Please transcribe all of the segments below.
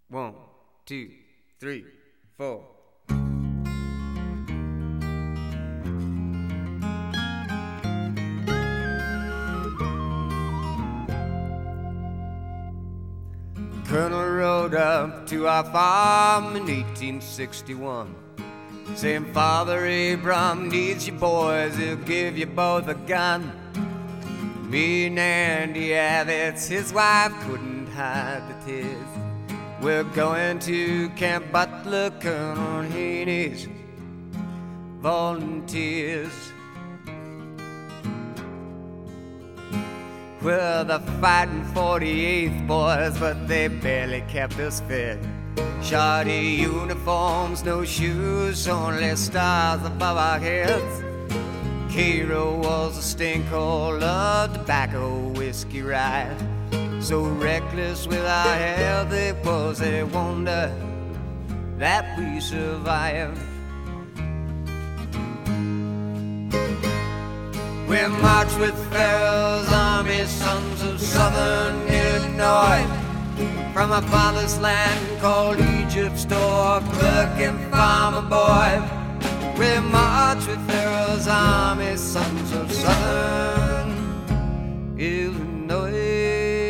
1, 2, 3, 4. Colonel rode up to our farm in 1861, saying, Father Abram needs you boys, he'll give you both a gun. Me and Andy Avitz, his wife, couldn't hide the tears. We're going to Camp Butler, Colonel Haney's volunteers. We're the fighting 48th boys, but they barely kept us fit. Shoddy uniforms, no shoes, only stars above our heads. Cairo was a stinkhole of tobacco, whiskey, rye. So reckless with our health, it was a wonder that we survived. We marched with Pharaoh's army, sons of southern Illinois, from a father's land called Egypt's door, clerk and farmer boy. We marched with Pharaoh's army, sons of southern Illinois.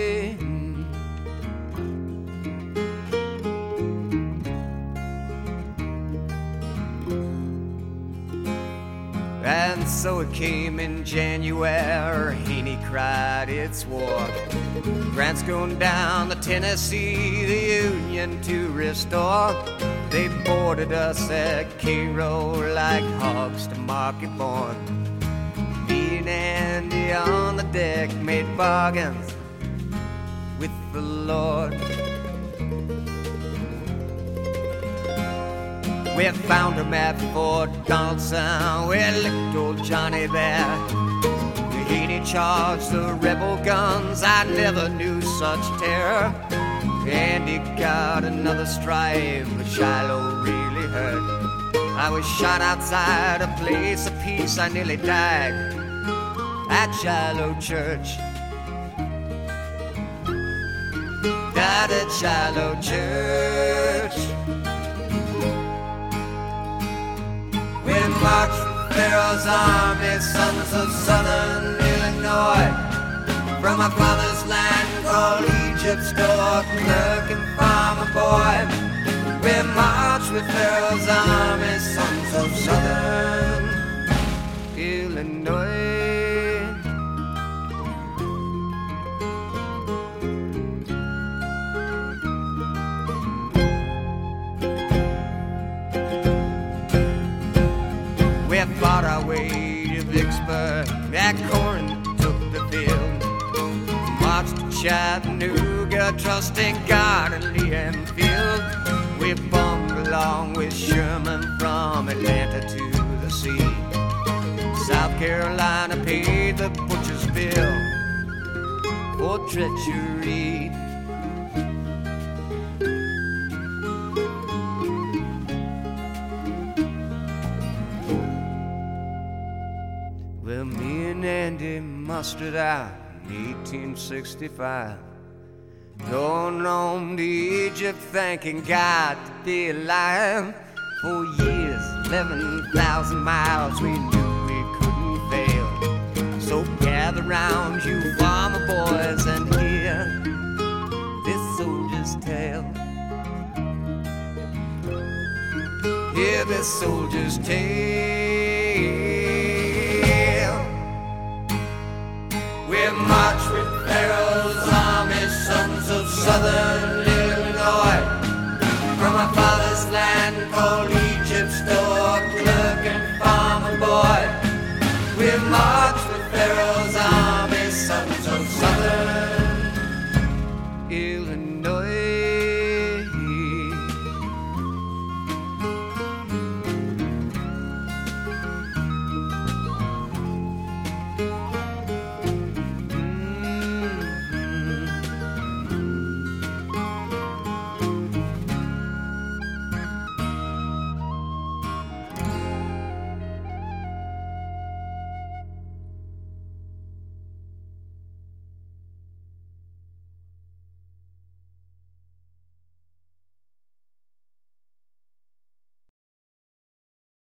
And so it came in January, Haney cried, it's war. Grant's going down the Tennessee, the Union to restore. They boarded us at Cairo like hogs to market born. Me and Andy on the deck made bargains with the Lord. We found him at Fort Donaldson, we licked old Johnny there. Haney charged the rebel guns, I never knew such terror. Andy got another stripe, but Shiloh really hurt. I was shot outside a place of peace, I nearly died at Shiloh Church. Died at Shiloh Church. We marched with Pharaoh's army, sons of southern Illinois, from our father's land called Egypt's door, clerk and farmer boy. We marched with Pharaoh's army, sons of southern Illinois. We fought our way to Vicksburg, that Corinth took the field. Marched to Chattanooga, trusting God and Lee Enfield. We bummed along with Sherman from Atlanta to the sea. South Carolina paid the butcher's bill for treachery. Well, me and Andy mustered out in 1865, going on to Egypt, thanking God to be alive. For years, 11,000 miles, we knew we couldn't fail. So gather round, you farmer boys, and hear this soldier's tale. Hear this soldier's tale. We marched with Pharaoh's army, sons of southern